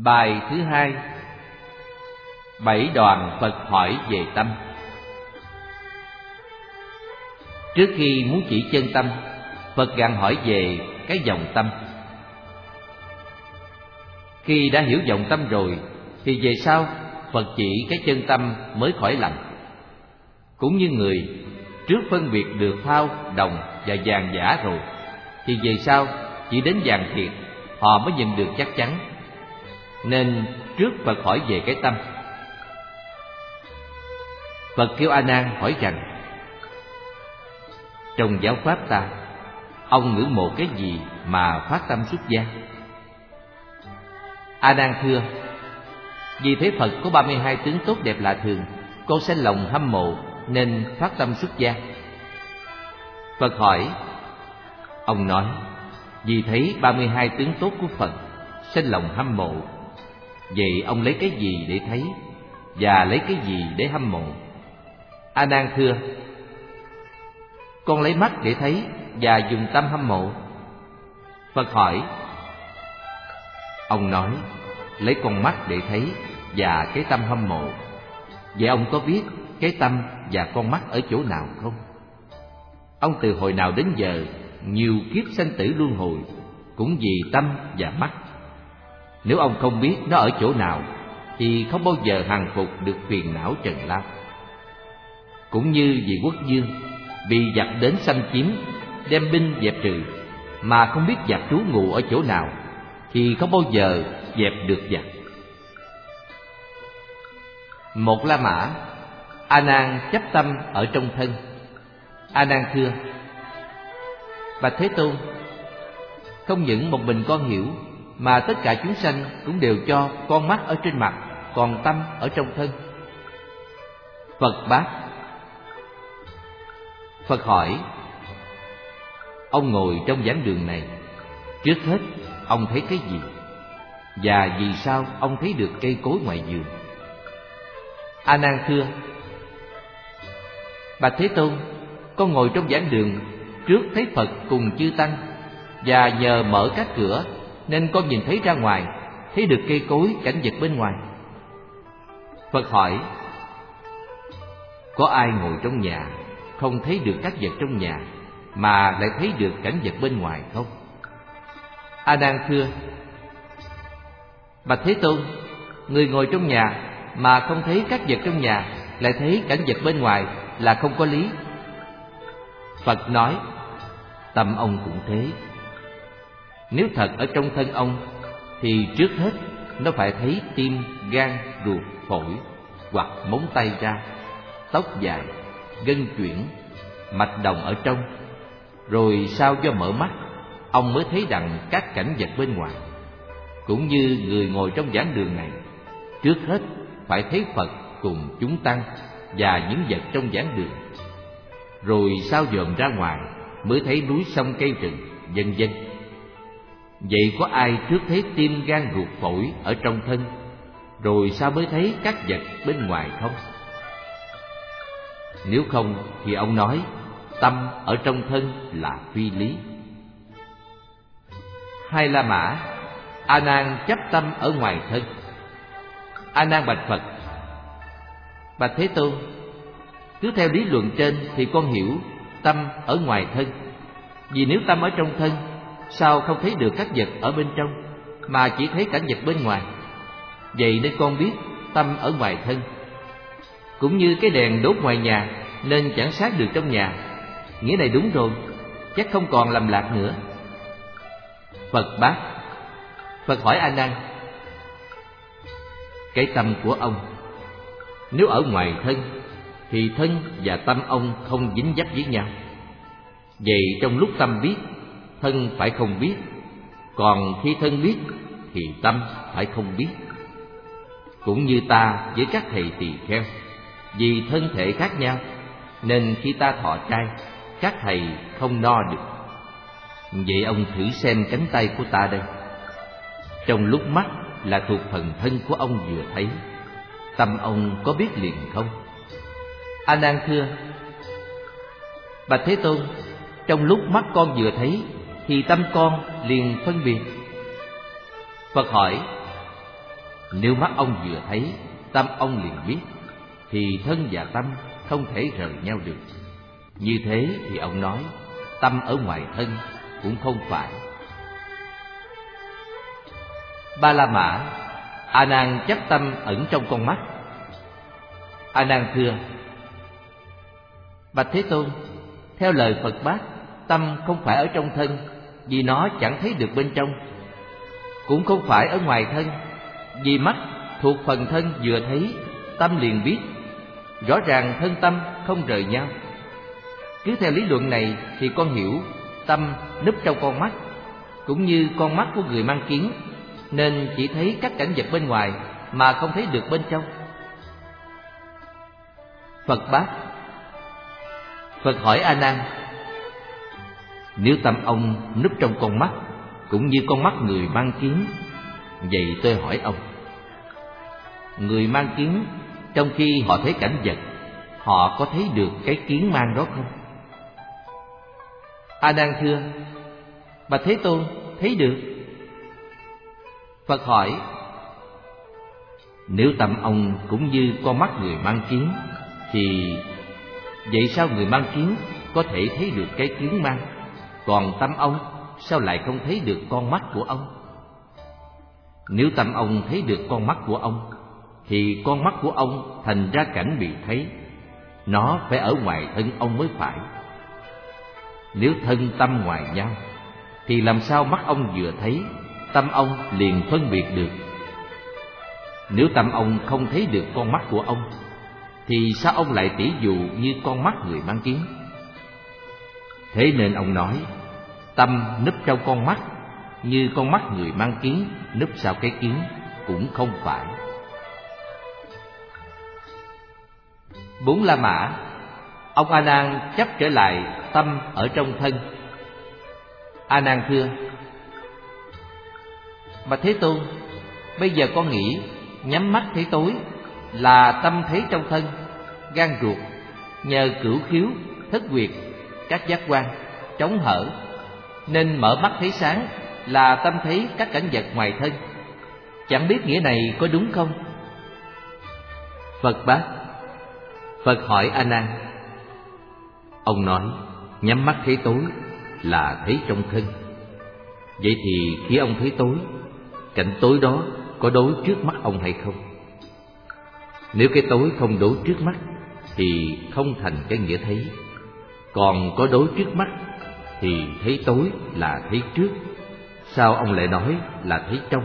Bài thứ hai: 7 đoàn Phật hỏi về tâm. Trước khi muốn chỉ chân tâm, Phật gặng hỏi về cái vọng tâm. Khi đã hiểu vọng tâm rồi thì về sau Phật chỉ cái chân tâm mới khỏi lầm. Cũng như người trước phân biệt được thau, đồng và vàng giả rồi thì về sau chỉ đến vàng thiệt họ mới nhận được chắc chắn. Nên trước Phật hỏi về cái tâm. Phật kêu A Nan hỏi rằng: trong giáo pháp ta, ông ngưỡng mộ cái gì mà phát tâm xuất gia? A Nan thưa: vì thấy Phật có 32 tướng tốt đẹp lạ thường, con sinh lòng hâm mộ nên phát tâm xuất gia. Phật hỏi: ông nói vì thấy 32 tướng tốt của Phật, sinh lòng hâm mộ, vậy ông lấy cái gì để thấy và lấy cái gì để hâm mộ? A Nan thưa: con lấy mắt để thấy và dùng tâm hâm mộ. Phật hỏi: ông nói lấy con mắt để thấy và cái tâm hâm mộ, vậy ông có biết cái tâm và con mắt ở chỗ nào không? Ông từ hồi nào đến giờ nhiều kiếp sanh tử luân hồi cũng vì tâm và mắt. Nếu ông không biết nó ở chỗ nào thì không bao giờ hàng phục được phiền não trần lao. Cũng như vị quốc vương bị giặc đến xâm chiếm, đem binh dẹp trừ, mà không biết giặc trú ngụ ở chỗ nào thì không bao giờ dẹp được giặc. Một La Mã, A Nan chấp tâm ở trong thân. A Nan thưa: bạch Thế Tôn, không những một mình con hiểu, mà tất cả chúng sanh cũng đều cho con mắt ở trên mặt, còn tâm ở trong thân. Phật bác. Phật hỏi: ông ngồi trong giảng đường này, trước hết ông thấy cái gì? Và vì sao ông thấy được cây cối ngoài vườn? A Nan thưa: bạch Thế Tôn, con ngồi trong giảng đường, trước thấy Phật cùng chư tăng, và nhờ mở các cửa nên con nhìn thấy ra ngoài, thấy được cây cối, cảnh vật bên ngoài. Phật hỏi: có ai ngồi trong nhà không thấy được các vật trong nhà mà lại thấy được cảnh vật bên ngoài không? A Nan thưa: bạch Thế Tôn, người ngồi trong nhà mà không thấy các vật trong nhà, lại thấy cảnh vật bên ngoài là không có lý. Phật nói: tâm ông cũng thế. Nếu thật ở trong thân ông thì trước hết nó phải thấy tim, gan, ruột, phổi hoặc móng tay ra, tóc dài, gân chuyển, mạch đồng ở trong. Rồi sau do mở mắt, ông mới thấy đặng các cảnh vật bên ngoài. Cũng như người ngồi trong giảng đường này, trước hết phải thấy Phật cùng chúng tăng và những vật trong giảng đường. Rồi sau dòm ra ngoài mới thấy núi sông cây rừng, vân vân. Vậy có ai trước thấy tim, gan, ruột, phổi ở trong thân, rồi sau mới thấy các vật bên ngoài không? Nếu không thì ông nói tâm ở trong thân là phi lý. Hai La Mã, A Nan chấp tâm ở ngoài thân. A Nan bạch Phật: bạch Thế Tôn, cứ theo lý luận trên thì con hiểu tâm ở ngoài thân. Vì nếu tâm ở trong thân, sao không thấy được các vật ở bên trong, mà chỉ thấy cảnh vật bên ngoài? Vậy nên con biết tâm ở ngoài thân. Cũng như cái đèn đốt ngoài nhà nên chẳng sáng được trong nhà. Nghĩa này đúng rồi, chắc không còn lầm lạc nữa. Phật bác. Phật hỏi A Nan: cái tâm của ông nếu ở ngoài thân thì thân và tâm ông không dính dấp với nhau. Vậy trong lúc tâm biết, thân phải không biết, còn khi thân biết thì tâm phải không biết. Cũng như ta với các thầy tỳ kheo, vì thân thể khác nhau nên khi ta thọ trai, các thầy không no được. Vậy ông thử xem cánh tay của ta đây. Trong lúc mắt là thuộc phần thân của ông vừa thấy, tâm ông có biết liền không? A Nan thưa: bạch Thế Tôn, trong lúc mắt con vừa thấy thì tâm con liền phân biệt. Phật hỏi: Nếu mắt ông vừa thấy, tâm ông liền biết, thì thân và tâm không thể rời nhau được. Như thế thì ông nói tâm ở ngoài thân cũng không phải. Ba La Mã, A Nan chấp tâm ẩn trong con mắt. A Nan thưa: Bạch Thế Tôn, theo lời Phật Bát, tâm không phải ở trong thân, vì nó chẳng thấy được bên trong. Cũng không phải ở ngoài thân, vì mắt thuộc phần thân vừa thấy, tâm liền biết. Rõ ràng thân tâm không rời nhau. Cứ theo lý luận này thì con hiểu tâm núp trong con mắt, cũng như con mắt của người mang kiến, nên chỉ thấy các cảnh vật bên ngoài mà không thấy được bên trong. Phật Bát. Phật hỏi A Nan: Nếu tâm ông núp trong con mắt, cũng như con mắt người mang kiến, vậy tôi hỏi ông, người mang kiến trong khi họ thấy cảnh vật, họ có thấy được cái kiến mang đó không? A Nan thưa: Bạch Thế Tôn, thấy được. Phật hỏi: Nếu tâm ông cũng như con mắt người mang kiến, thì vậy sao người mang kiến có thể thấy được cái kiến mang, còn tâm ông sao lại không thấy được con mắt của ông? Nếu tâm ông thấy được con mắt của ông, thì con mắt của ông thành ra cảnh bị thấy, nó phải ở ngoài thân ông mới phải. Nếu thân tâm ngoài nhau, thì làm sao mắt ông vừa thấy, tâm ông liền phân biệt được? Nếu tâm ông không thấy được con mắt của ông, thì sao ông lại tỉ dụ như con mắt người mang kiến? Thế nên ông nói tâm núp trong con mắt, như con mắt người mang kiến núp sau cái kiến, cũng không phải. Bốn La Mã, ông A Nan chấp trở lại tâm ở trong thân. A Nan thưa: Bạch Thế Tôn, bây giờ con nghĩ nhắm mắt thấy tối là tâm thấy trong thân, gan ruột nhờ cửu khiếu, thất huyệt, các giác quan trống hở, nên mở mắt thấy sáng là tâm thấy các cảnh vật ngoài thân. Chẳng biết nghĩa này có đúng không? Phật Bát. Phật hỏi A Nan: Ông nói nhắm mắt thấy tối là thấy trong thân, vậy thì khi ông thấy tối, cảnh tối đó có đối trước mắt ông hay không? Nếu cái tối không đối trước mắt thì không thành cái nghĩa thấy, còn có đối trước mắt thì thấy tối là thấy trước. Sao ông lại nói là thấy trong?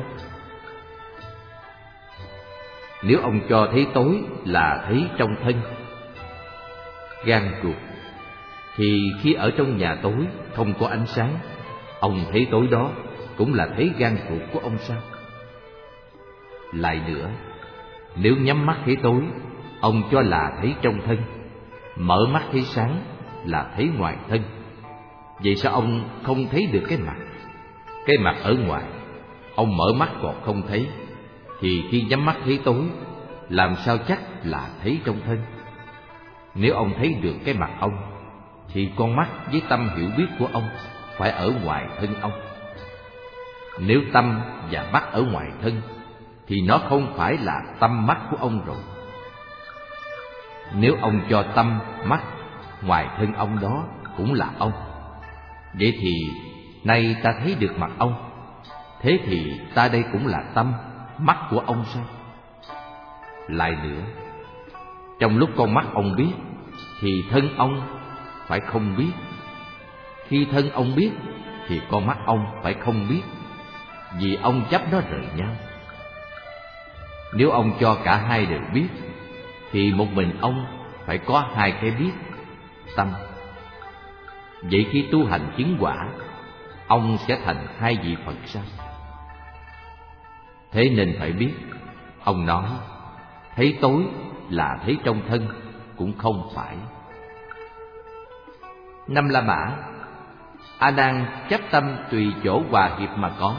Nếu ông cho thấy tối là thấy trong thân, gan ruột, thì khi ở trong nhà tối không có ánh sáng, ông thấy tối đó cũng là thấy gan ruột của ông sao? Lại nữa, nếu nhắm mắt thấy tối, ông cho là thấy trong thân, mở mắt thấy sáng là thấy ngoài thân, vậy sao ông không thấy được cái mặt? Cái mặt ở ngoài, ông mở mắt còn không thấy, thì khi nhắm mắt thấy tối, làm sao chắc là thấy trong thân? Nếu ông thấy được cái mặt ông, thì con mắt với tâm hiểu biết của ông phải ở ngoài thân ông. Nếu tâm và mắt ở ngoài thân, thì nó không phải là tâm mắt của ông rồi. Nếu ông cho tâm, mắt ngoài thân ông đó cũng là ông, vậy thì nay ta thấy được mặt ông, thế thì ta đây cũng là tâm, mắt của ông sao? Lại nữa, trong lúc con mắt ông biết, thì thân ông phải không biết. Khi thân ông biết, thì con mắt ông phải không biết, vì ông chấp nó rời nhau. Nếu ông cho cả hai đều biết, thì một mình ông phải có hai cái biết, tâm. Vậy khi tu hành chứng quả, ông sẽ thành hai vị Phật sao? Thế nên phải biết, ông nói thấy tối là thấy trong thân, cũng không phải. Năm La Mã, A Nan chấp tâm tùy chỗ hòa hiệp mà có.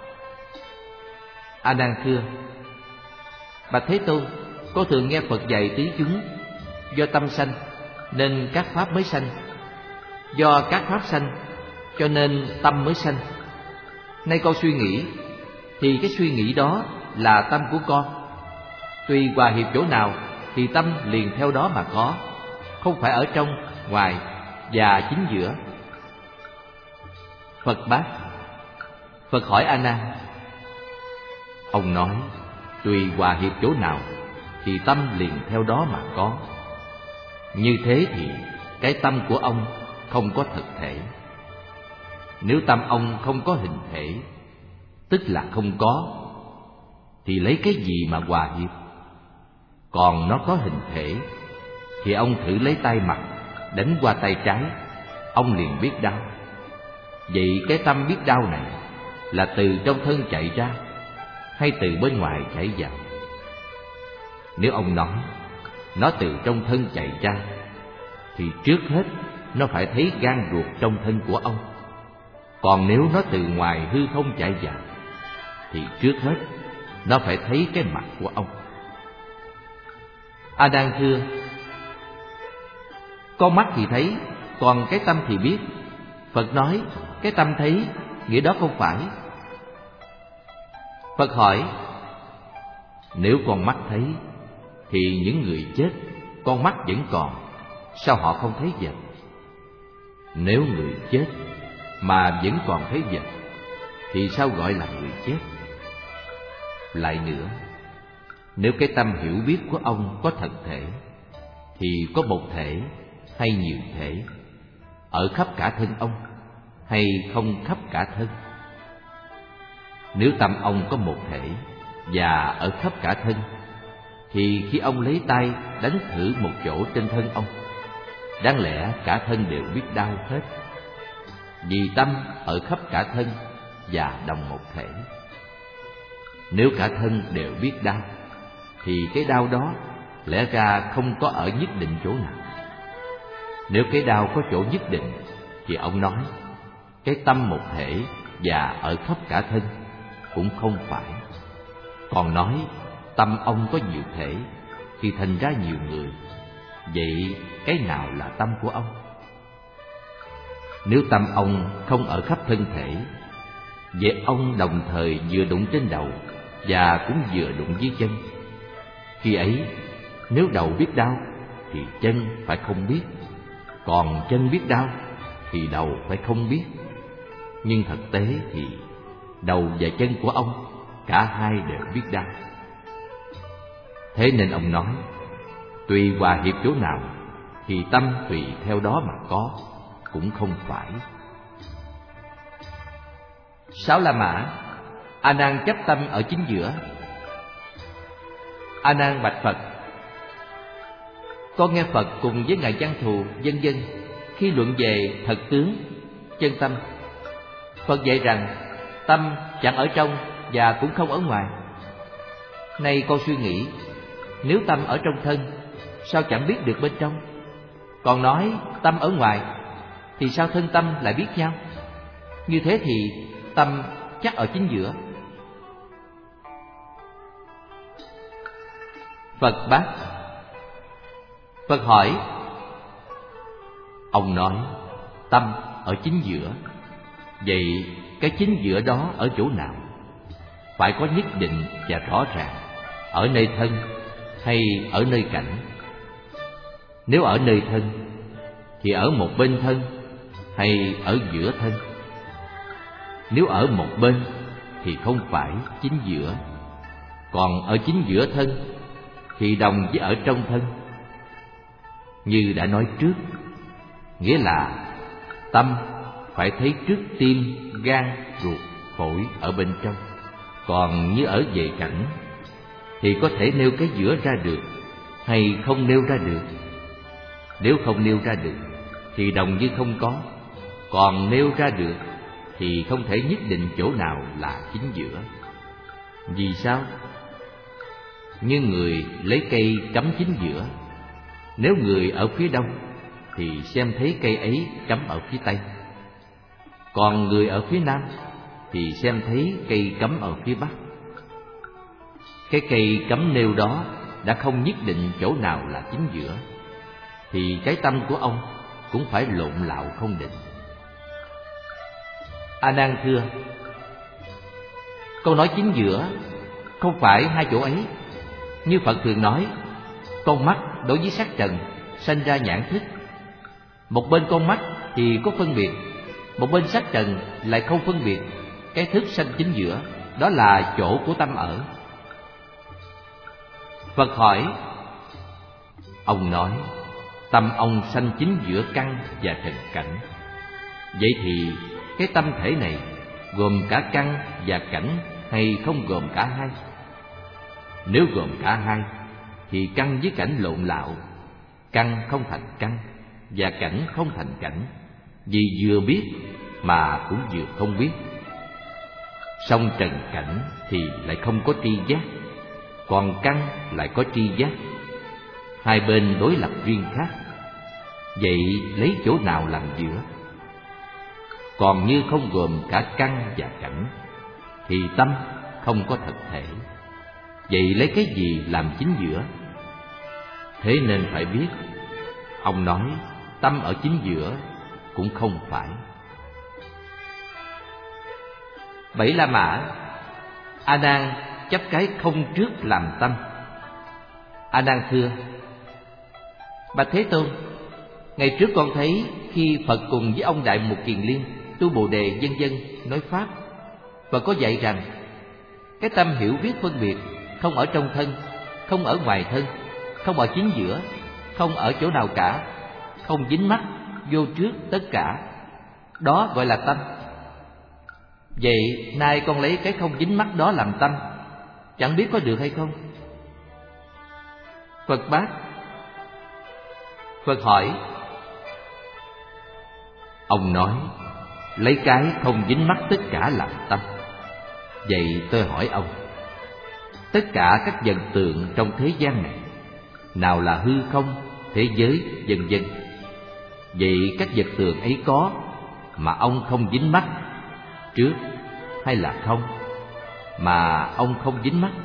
A Nan thưa: Bạch Thế Tôn, con thường nghe Phật dạy tứ chúng, do tâm sanh nên các pháp mới sanh, do các pháp sanh cho nên tâm mới sanh. Nay con suy nghĩ, thì cái suy nghĩ đó là tâm của con. Tùy hòa hiệp chỗ nào thì tâm liền theo đó mà có, không phải ở trong, ngoài và chính giữa. Phật bác. Phật hỏi A Nan: ông nói tùy hòa hiệp chỗ nào thì tâm liền theo đó mà có. Như thế thì cái tâm của ông không có thực thể. Nếu tâm ông không có hình thể, tức là không có, thì lấy cái gì mà hòa hiệp? Còn nó có hình thể thì ông thử lấy tay mặt đánh qua tay trái, ông liền biết đau. Vậy cái tâm biết đau này là từ trong thân chạy ra hay từ bên ngoài chạy vào? Nếu ông nói nó từ trong thân chạy ra, thì trước hết nó phải thấy gan ruột trong thân của ông. Còn nếu nó từ ngoài hư không chạy vào, thì trước hết nó phải thấy cái mặt của ông. A Nan thưa: con mắt thì thấy, còn cái tâm thì biết. Phật nói cái tâm thấy, nghĩa đó không phải. Phật hỏi: nếu con mắt thấy, thì những người chết con mắt vẫn còn, sao họ không thấy vật? Nếu người chết mà vẫn còn thấy vật, thì sao gọi là người chết? Lại nữa, nếu cái tâm hiểu biết của ông có thật thể, thì có một thể hay nhiều thể, ở khắp cả thân ông hay không khắp cả thân? Nếu tâm ông có một thể và ở khắp cả thân, thì khi ông lấy tay đánh thử một chỗ trên thân ông, đáng lẽ cả thân đều biết đau hết, vì tâm ở khắp cả thân và đồng một thể. Nếu cả thân đều biết đau, thì cái đau đó lẽ ra không có ở nhất định chỗ nào. Nếu cái đau có chỗ nhất định, thì ông nói cái tâm một thể và ở khắp cả thân cũng không phải. Còn nói tâm ông có nhiều thể thì thành ra nhiều người. Vậy cái nào là tâm của ông? Nếu tâm ông không ở khắp thân thể, vậy ông đồng thời vừa đụng trên đầu và cũng vừa đụng dưới chân. Khi ấy, nếu đầu biết đau thì chân phải không biết, còn chân biết đau thì đầu phải không biết. Nhưng thực tế thì đầu và chân của ông cả hai đều biết đau. Thế nên ông nói tùy hòa hiệp chỗ nào thì tâm tùy theo đó mà có, cũng không phải. Sáu La Mã. A Nan chấp tâm ở chính giữa. A Nan bạch Phật: con nghe Phật cùng với ngài Văn Thù vân vân khi luận về thật tướng, chân tâm. Phật dạy rằng tâm chẳng ở trong và cũng không ở ngoài. Nay con suy nghĩ, nếu tâm ở trong thân, sao chẳng biết được bên trong? Còn nói tâm ở ngoài, thì sao thân tâm lại biết nhau? Như thế thì tâm chắc ở chính giữa. Phật bác. Phật hỏi: ông nói tâm ở chính giữa, vậy cái chính giữa đó ở chỗ nào? Phải có nhất định và rõ ràng, ở nơi thân hay ở nơi cảnh? Nếu ở nơi thân, thì ở một bên thân hay ở giữa thân? Nếu ở một bên thì không phải chính giữa, còn ở chính giữa thân thì đồng với ở trong thân. Như đã nói trước, nghĩa là tâm phải thấy trước tim, gan, ruột, phổi ở bên trong. Còn như ở về cảnh thì có thể nêu cái giữa ra được hay không nêu ra được. Nếu không nêu ra được thì đồng như không có, còn nêu ra được thì không thể nhất định chỗ nào là chính giữa. Vì sao? Như người lấy cây cắm chính giữa, nếu người ở phía đông thì xem thấy cây ấy cắm ở phía tây, còn người ở phía nam thì xem thấy cây cắm ở phía bắc. Cái cây cắm nêu đó đã không nhất định chỗ nào là chính giữa, thì cái tâm của ông cũng phải lộn lạo không định. A Nan thưa: câu nói chính giữa Không phải hai chỗ ấy. Như Phật thường nói, con mắt đối với sắc trần sanh ra nhãn thức. Một bên con mắt thì có phân biệt, một bên sắc trần lại không phân biệt. Cái thức sanh chính giữa, đó là chỗ của tâm ở. Phật hỏi, ông nói tâm ông sanh chính giữa căn và trần cảnh. Vậy thì cái tâm thể này gồm cả căn và cảnh hay không gồm cả hai? Nếu gồm cả hai thì căn với cảnh lộn lạo, căn không thành căn và cảnh không thành cảnh, vì vừa biết mà cũng vừa không biết. Song trần cảnh thì lại không có tri giác, còn căn lại có tri giác. Hai bên đối lập riêng khác. Vậy lấy chỗ nào làm giữa? Còn như không gồm cả căn và cảnh thì tâm không có thực thể. Vậy lấy cái gì làm chính giữa? Thế nên phải biết, ông nói tâm ở chính giữa cũng không phải. Bảy La Mã. A Nan chấp cái không trước làm tâm. A Nan thưa: Bạch Thế Tôn, ngày trước con thấy khi Phật cùng với ông Đại Mục Kiền Liên tu Bồ Đề vân vân nói pháp, Phật có dạy rằng cái tâm hiểu biết phân biệt không ở trong thân, không ở ngoài thân, không ở chính giữa, không ở chỗ nào cả, không dính mắc vô trước tất cả, đó gọi là tâm. Vậy nay con lấy cái không dính mắc đó làm tâm, chẳng biết có được hay không? Phật bác. Phật hỏi, ông nói lấy cái không dính mắc tất cả làm tâm. Vậy tôi hỏi ông, tất cả các vật tượng trong thế gian này, nào là hư không, thế giới, vân vân, vậy các vật tượng ấy có mà ông không dính mắc trước, hay là không mà ông không dính mắc?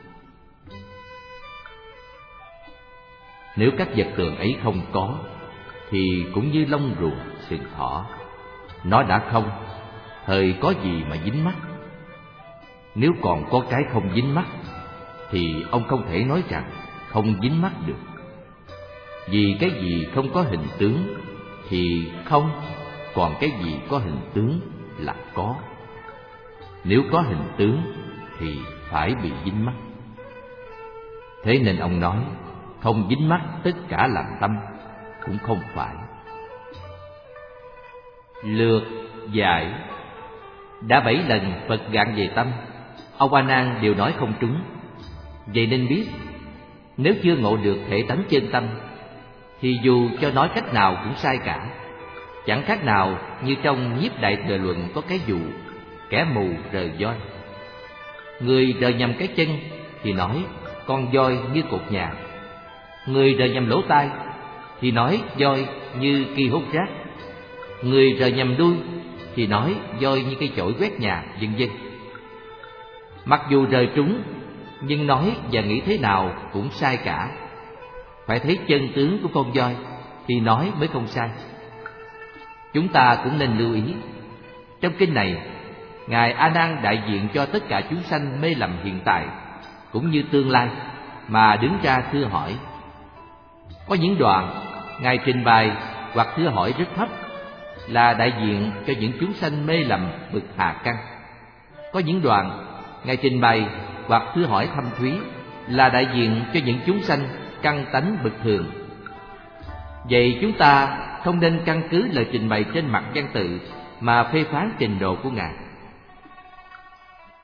Nếu các vật tượng ấy không có thì cũng như lông rùa, sừng thỏ, nó đã không, thời có gì mà dính mắc? Nếu còn có cái không dính mắc thì ông không thể nói rằng không dính mắc được. Vì cái gì không có hình tướng thì không, còn cái gì có hình tướng là có. Nếu có hình tướng thì phải bị dính mắc. Thế nên ông nói không dính mắc tất cả làm tâm cũng không phải. Lược giải. Đã 7 lần Phật gạn về tâm, ông A Nan đều nói không trúng. Vậy nên biết, nếu chưa ngộ được thể tánh chân tâm thì dù cho nói cách nào cũng sai cả. Chẳng khác nào như trong Nhiếp Đại Thừa Luận có cái dụ kẻ mù rờ voi. Người rờ nhầm cái chân thì nói con voi như cột nhà, người rờ nhầm lỗ tai thì nói voi như ki hút rác, người rờ nhầm đuôi thì nói voi như cây chổi quét nhà, vân vân. Mặc dù rờ trúng, nhưng nói và nghĩ thế nào cũng sai cả. Phải thấy chân tướng của con voi thì nói mới không sai. Chúng ta cũng nên lưu ý, trong kinh này Ngài A Nan đại diện cho tất cả chúng sanh mê lầm hiện tại cũng như tương lai mà đứng ra thưa hỏi. Có những đoạn Ngài trình bày hoặc thưa hỏi rất thấp là đại diện cho những chúng sanh mê lầm bậc hạ căn. Có những đoạn Ngài trình bày hoặc thưa hỏi thâm thúy là đại diện cho những chúng sanh căn tánh bậc thường. Vậy chúng ta không nên căn cứ lời trình bày trên mặt văn tự mà phê phán trình độ của Ngài.